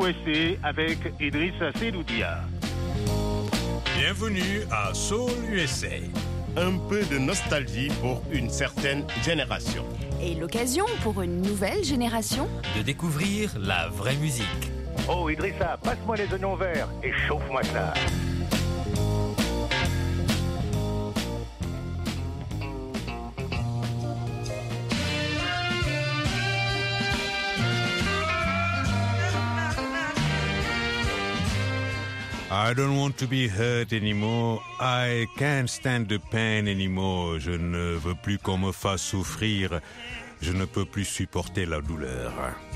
USA avec Idrissa Seloudia. Bienvenue à Soul USA. Un peu de nostalgie pour une certaine génération. Et l'occasion pour une nouvelle génération de découvrir la vraie musique. Oh Idrissa, passe-moi les oignons verts et chauffe-moi ça. I don't want to be hurt anymore. I can't stand the pain anymore. Je ne veux plus qu'on me fasse souffrir. Je ne peux plus supporter la douleur.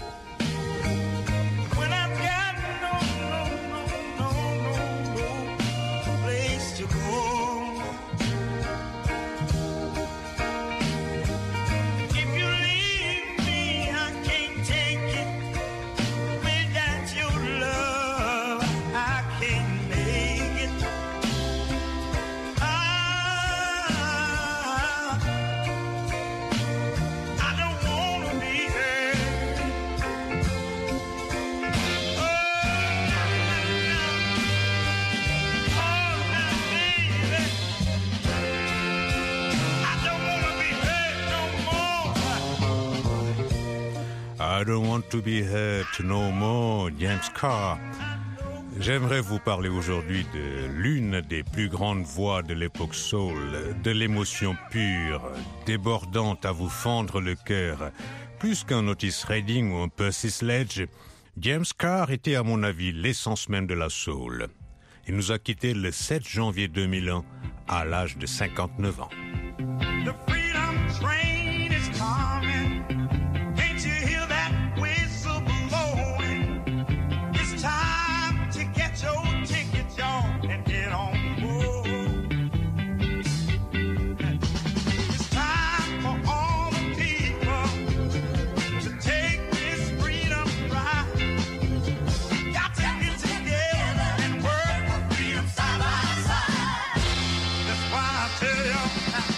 I don't want to be hurt no more, James Carr. J'aimerais vous parler aujourd'hui de l'une des plus grandes voix de l'époque soul, de l'émotion pure, débordante à vous fendre le cœur. Plus qu'un Otis Redding ou un Percy Sledge, James Carr était à mon avis l'essence même de la soul. Il nous a quittés le 7 janvier 2001 à l'âge de 59 ans. The freedom train is coming. Can't you hear that whistle blowing? It's time to get your ticket, y'all, and get on board. It's time for all the people to take this freedom ride. Got to get together and work for freedom side by side. That's why I tell y'all.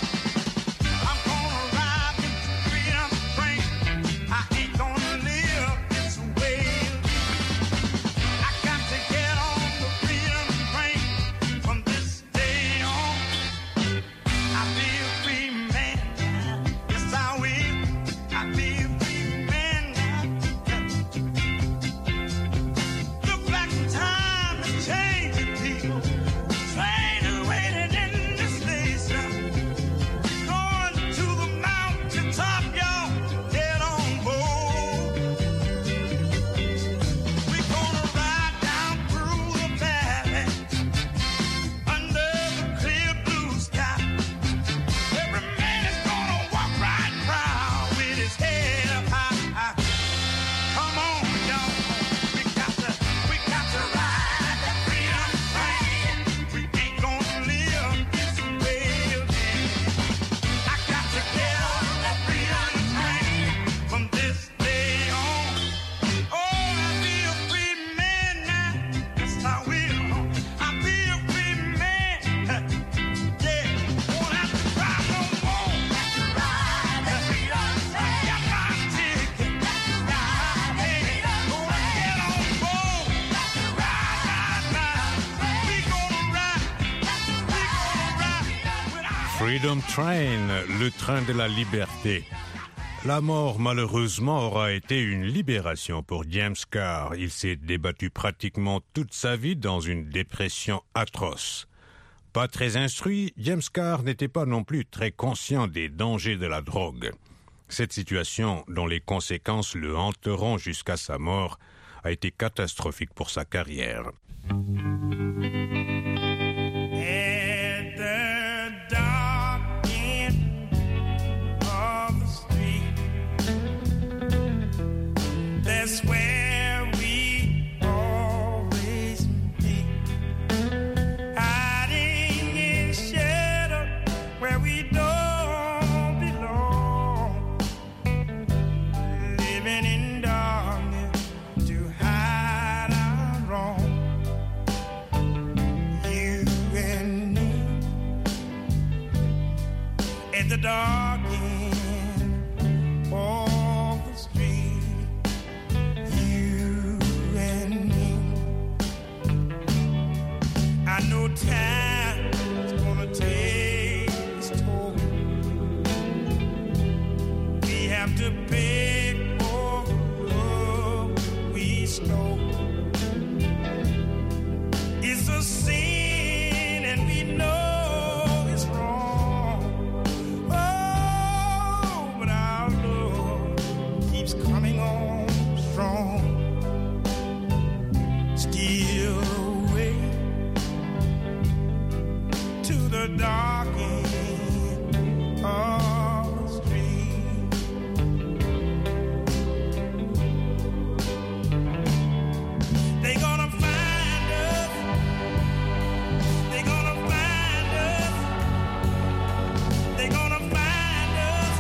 Freedom Train, le train de la liberté. La mort, malheureusement, aura été une libération pour James Carr. Il s'est débattu pratiquement toute sa vie dans une dépression atroce. Pas très instruit, James Carr n'était pas non plus très conscient des dangers de la drogue. Cette situation, dont les conséquences le hanteront jusqu'à sa mort, a été catastrophique pour sa carrière. That's where we always be, hiding in shadow where we don't belong, living in darkness to hide our wrong. You and me at the dark end of the street. You and I know time is gonna take its toll. We have to pay for the love we stole. It's a sin and we know it's wrong. Oh, but our love keeps coming on strong. Steal away to the dark end of the street. They gonna find us. They gonna find us. They gonna find us.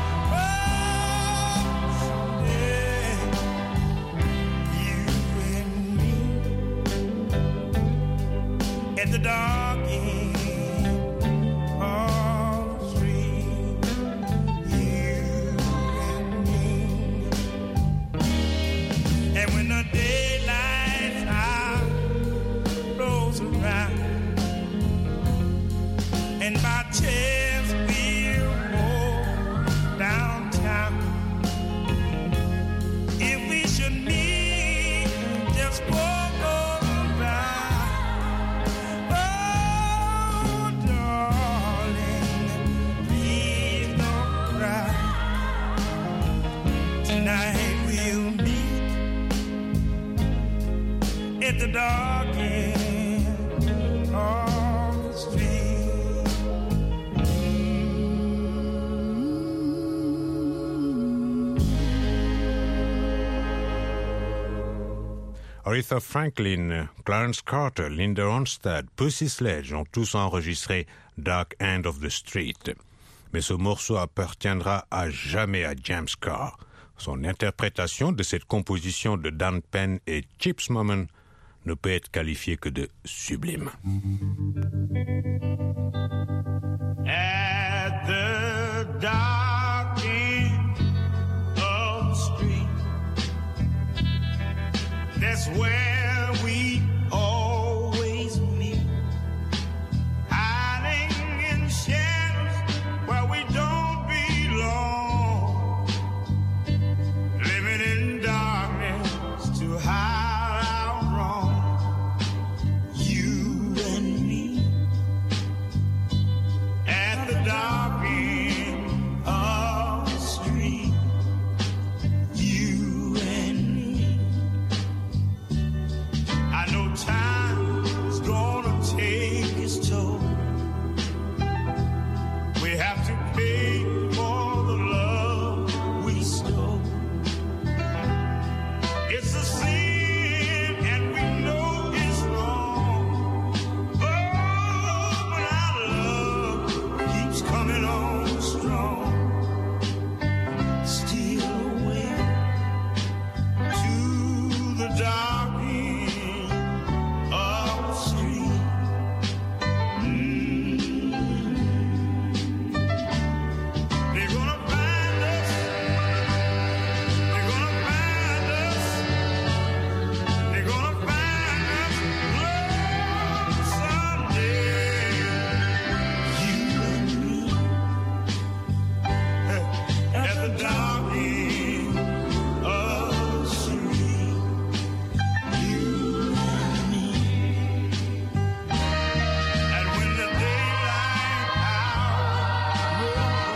Oh, someday. You and me at the dark end of the street. You and me. And when the daylight hour rolls around, and by chance we'll walk downtown. If we should meet, just walk around. Oh, darling, please don't cry. Tonight we'll meet at the dark end of the street. Aretha Franklin, Clarence Carter, Linda Ronstadt, Pussy Sledge ont tous enregistré Dark End of the Street. Mais ce morceau appartiendra à jamais à James Carr. Son interprétation de cette composition de Dan Penn et Chips Moman ne peut être qualifiée que de sublime. At the dark end of the street, that's where we always meet, hiding in shadows where we don't belong, living in darkness to hide our wrong. You and me at the dark end of the street. You and me. I know time is gonna take its toll. We have to pay for the love we stole. It's a sin and we know it's wrong. Oh, but our love keeps coming on strong. Steal away to the dark end of the street. They're gonna find us. They're gonna find us. They're gonna find us. Lord, someday. You and me at the dark end of the street. You and me. And when the daylight hour rolls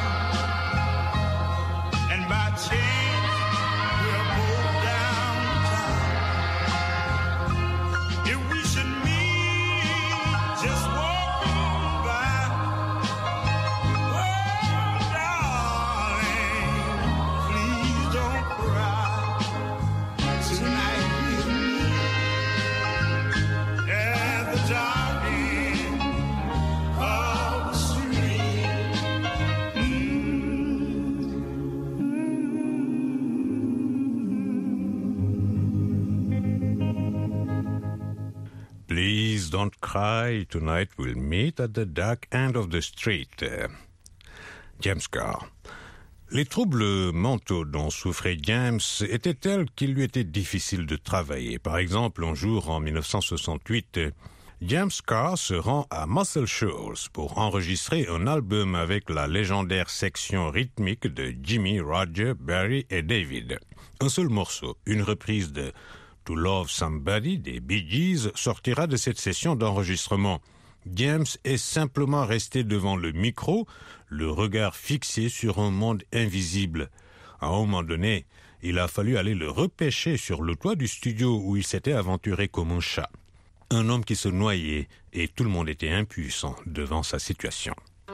around, and by chance we're both downtown, if we should meet, just walking by, oh, darling, please don't cry. Tonight we'll meet at the dark end of the street. Please don't cry, tonight we'll meet at the dark end of the street. James Carr. Les troubles mentaux dont souffrait James étaient tels qu'il lui était difficile de travailler. Par exemple, un jour en 1968, James Carr se rend à Muscle Shoals pour enregistrer un album avec la légendaire section rythmique de Jimmy, Roger, Barry et David. Un seul morceau, une reprise de To Love Somebody des Bee Gees sortira de cette session d'enregistrement. James est simplement resté devant le micro, le regard fixé sur un monde invisible. À un moment donné, il a fallu aller le repêcher sur le toit du studio où il s'était aventuré comme un chat. Un homme qui se noyait et tout le monde était impuissant devant sa situation.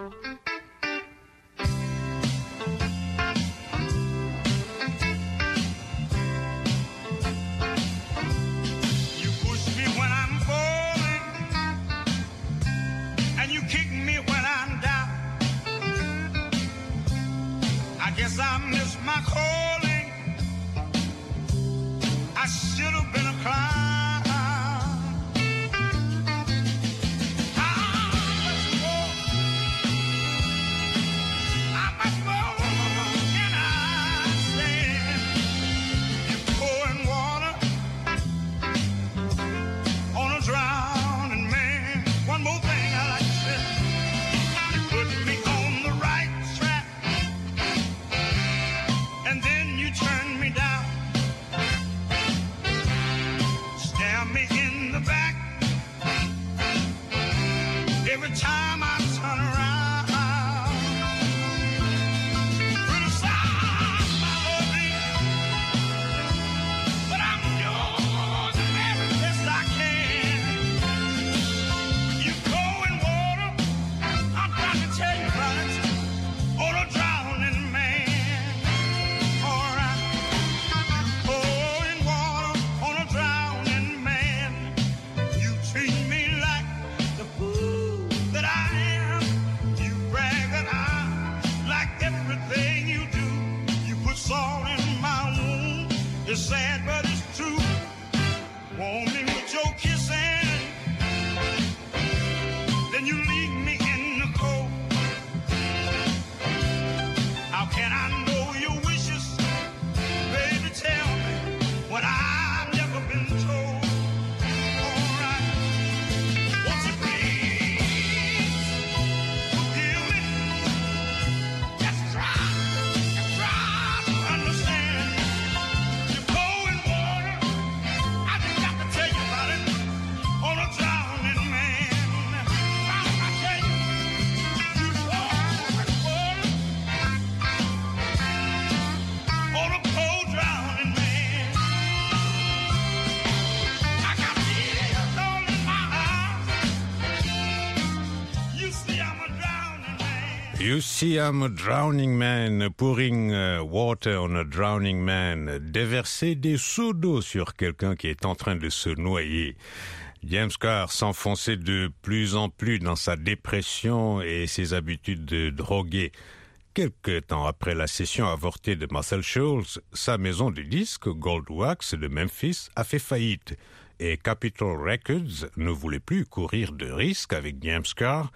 You see I'm a drowning man, pouring water on a drowning man, déverser des seaux d'eau sur quelqu'un qui est en train de se noyer. James Carr s'enfonçait de plus en plus dans sa dépression et ses habitudes de droguer. Quelque temps après la session avortée de Muscle Shoals, sa maison de disques, Goldwax de Memphis, a fait faillite et Capitol Records ne voulait plus courir de risques avec James Carr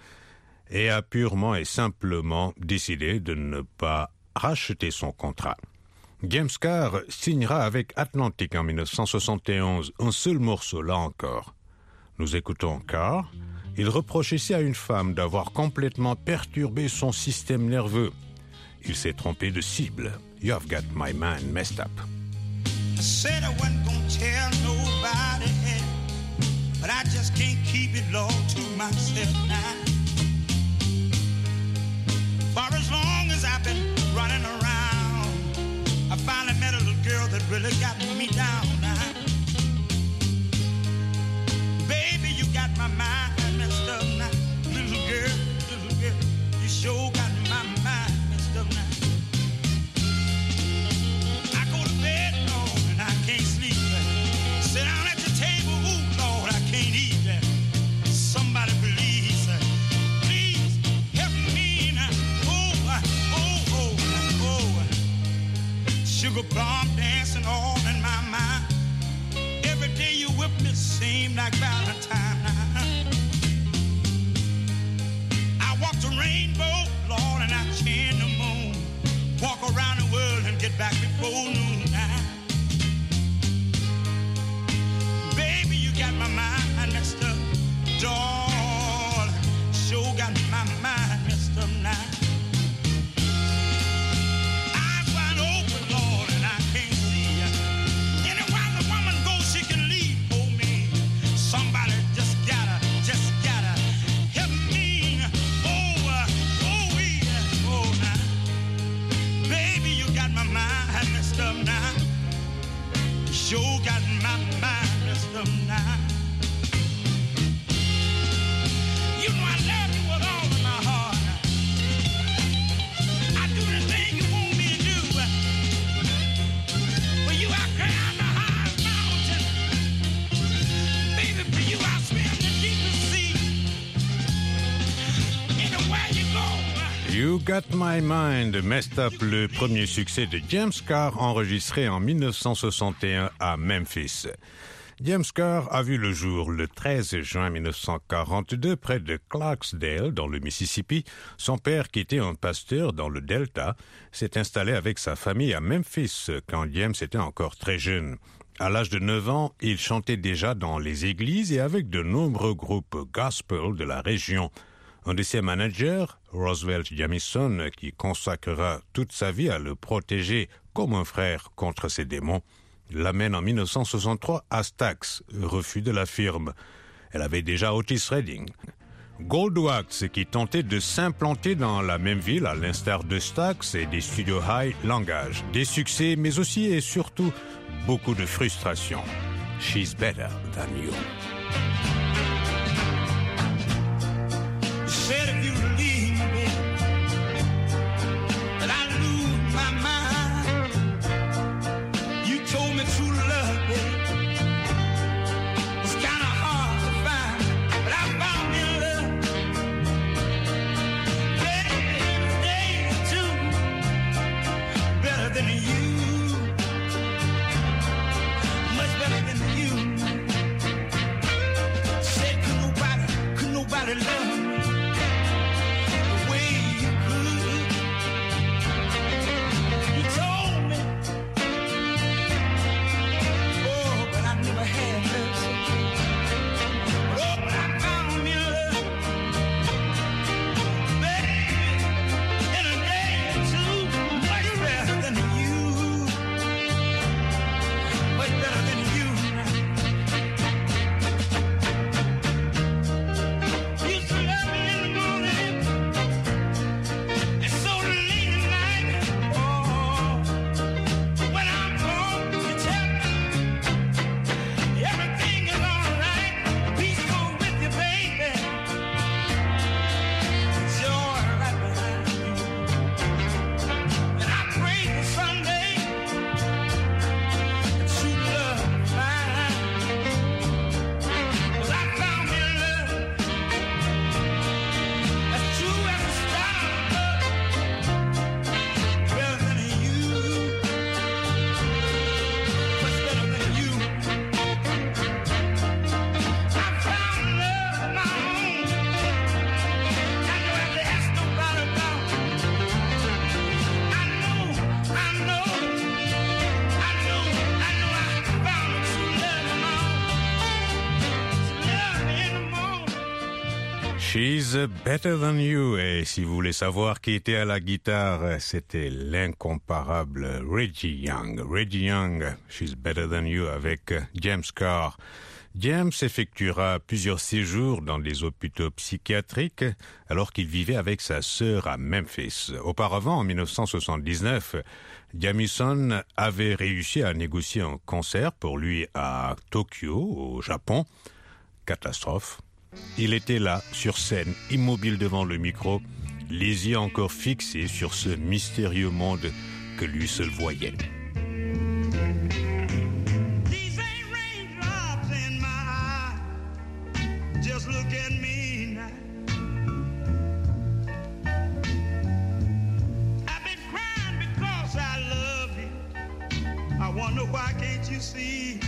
et a purement et simplement décidé de ne pas racheter son contrat. James Carr signera avec Atlantic en 1971 un seul morceau, là encore. Nous écoutons Carr. Il reproche ici à une femme d'avoir complètement perturbé son système nerveux. Il s'est trompé de cible. You've got my mind messed up. I said I wasn't gonna tell nobody, but I just can't keep it low to myself now. For as long as I've been running around, I finally met a little girl that really got me down now. Baby, you got my mind messed up now. Little girl, you sure got my mind messed up now. I go to bed, Lord, and I can't sleep. Sit down at the table, ooh, Lord, I can't eat. Somebody please, please help me now. Sugar bomb dancing all in my mind. Every day you whip me seem like Valentine. I walk the rainbow, Lord, and I chain the moon. Walk around the world and get back before noon now. Baby, you got my mind messed up. sure got my mind messed up now. You know I love you with all of my heart. I do the thing you want me to do. For you I climb the highest mountain. Baby, for you I swim the deepest sea. Anywhere you go. You Got My Mind, messed up, le premier succès de James Carr enregistré en 1961 à Memphis. James Carr a vu le jour le 13 juin 1942 près de Clarksdale, dans le Mississippi. Son père, qui était un pasteur dans le Delta, s'est installé avec sa famille à Memphis quand James était encore très jeune. À l'âge de 9 ans, il chantait déjà dans les églises et avec de nombreux groupes gospel de la région. Un de ses managers, Roosevelt Jamison, qui consacrera toute sa vie à le protéger comme un frère contre ses démons, l'amène en 1963 à Stax, refus de la firme. Elle avait déjà Otis Redding. Goldwax, qui tentait de s'implanter dans la même ville à l'instar de Stax et des studios High Langage. Des succès, mais aussi et surtout beaucoup de frustration. She's better than you. Said if you leave me, that I lose my mind. You told me true love, baby, it's kind of hard to find, but I found me love. Every day is too better than you, much better than you. Said could nobody love me. She's better than you. Et si vous voulez savoir qui était à la guitare, c'était l'incomparable Reggie Young. Reggie Young, She's better than you avec James Carr. James effectuera plusieurs séjours dans des hôpitaux psychiatriques alors qu'il vivait avec sa sœur à Memphis. Auparavant, en 1979, Jamison avait réussi à négocier un concert pour lui à Tokyo, au Japon. Catastrophe. Il était là, sur scène, immobile devant le micro, les yeux encore fixés sur ce mystérieux monde que lui seul voyait. These ain't raindrops in my eye. Just look at me now. I've been crying because I love you. I wonder why can't you see?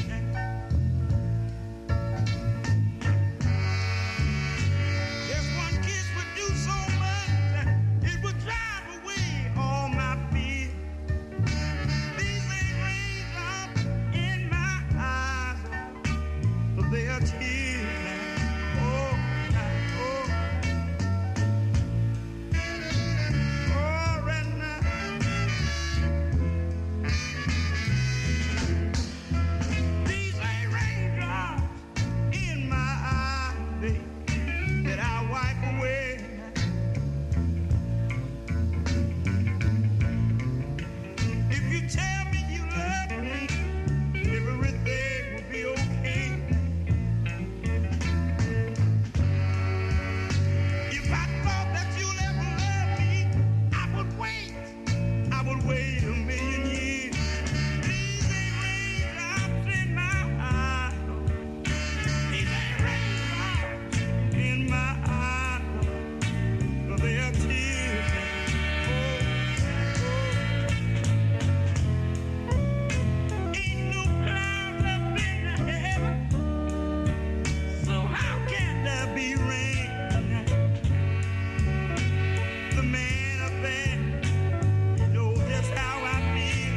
then you know just how I feel.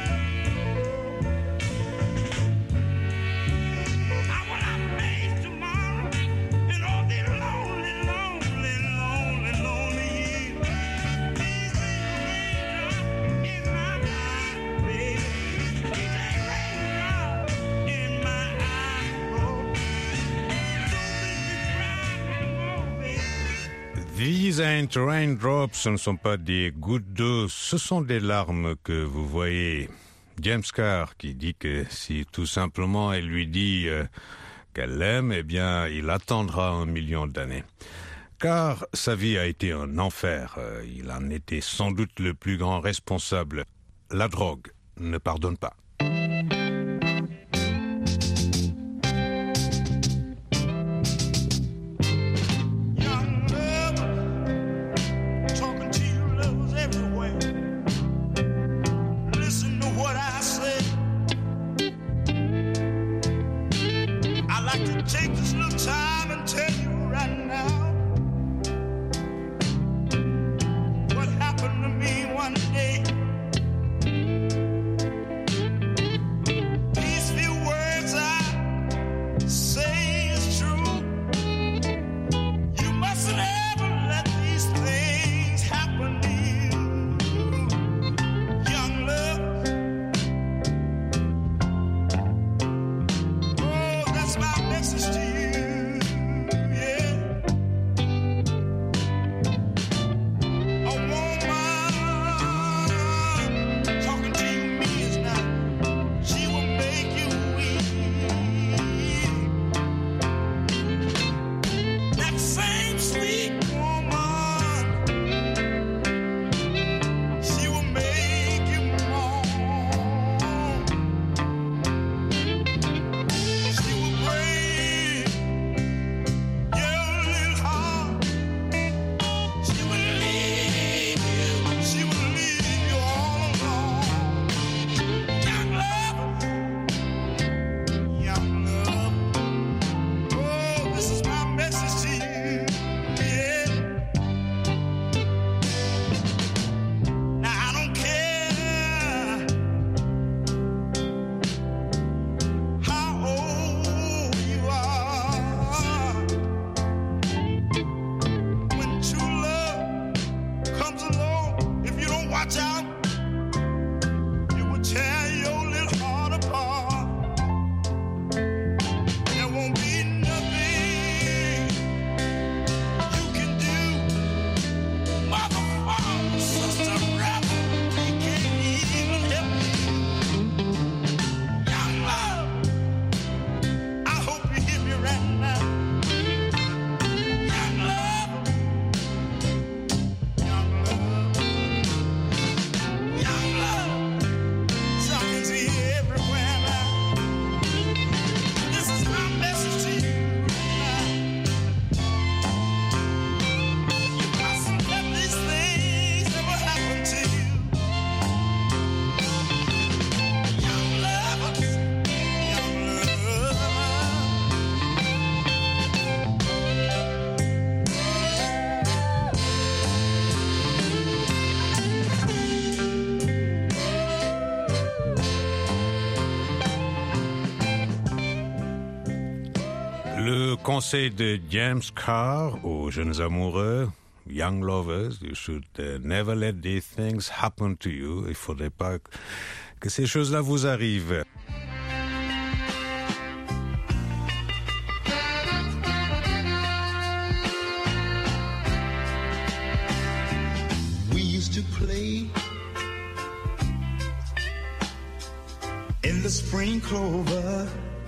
I wanna face tomorrow and all the lonely, lonely, lonely, lonely years. These raindrops in my eyes, baby. These raindrops in my eyes, oh. These ain't raindrops, ce ne sont pas des gouttes d'eau, ce sont des larmes que vous voyez. James Carr qui dit que si tout simplement elle lui dit qu'elle l'aime, eh bien il attendra 1 million d'années. Car sa vie a été un enfer, il en était sans doute le plus grand responsable. La drogue ne pardonne pas. Young lover, talking to you lovers everywhere. Listen to what I say. I'd like to take this little time and tell you right now what happened to me one day. These few words I say is true. You mustn't ever let these things happen to you. Young love, oh, that's my message to you, yeah. A woman talking to you means now, she will make you weak. That same sweet woman, she will make you mourn. She will break your little heart. She will leave you all alone. Young love, oh, this is my message to you, yeah. Now I don't care how old you are. When true love comes along, if you don't watch out, it will tear your little heart apart. There won't be nothing you can do. Mother, father, sister, brother, they can't even help you. Young love, I hope you hear me right now. Young love, young love, something's here everywhere now. This is my message to you now. You mustn't let these things ever happen to you. Young lovers, young lovers. Le conseil de James Carr aux jeunes amoureux, young lovers, you should never let these things happen to you. Il ne faudrait pas que ces choses-là vous arrivent. We used to play in the spring clover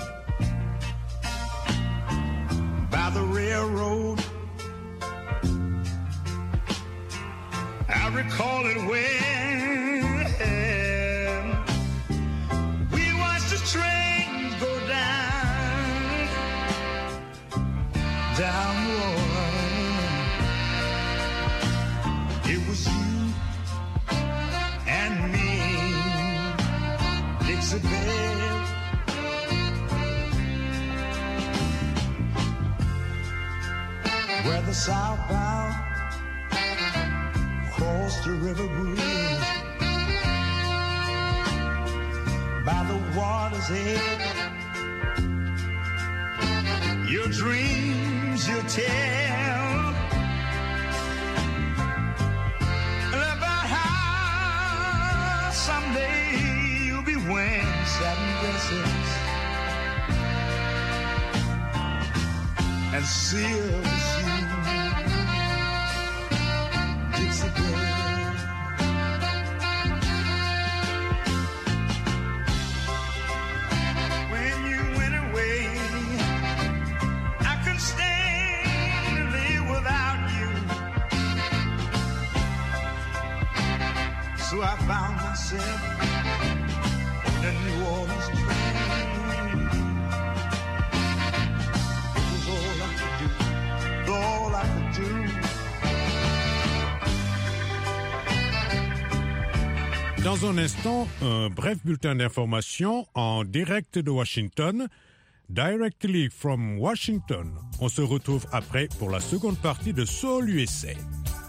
by the railroad. I recall it when we watched the trains go down the road. It was you and me, Dixie Belle. Where the southbound cross the river blue, by the water's edge. Your dreams you tell about how someday you'll be wearing satin dresses and silver shoes. Dixie Belle, when you went away, I couldn't stand to live without you. So I found myself in a New Orleans train. It was all I could do, all I could do. Dans un instant, un bref bulletin d'information en direct de Washington. Directly from Washington. On se retrouve après pour la seconde partie de Soul USA.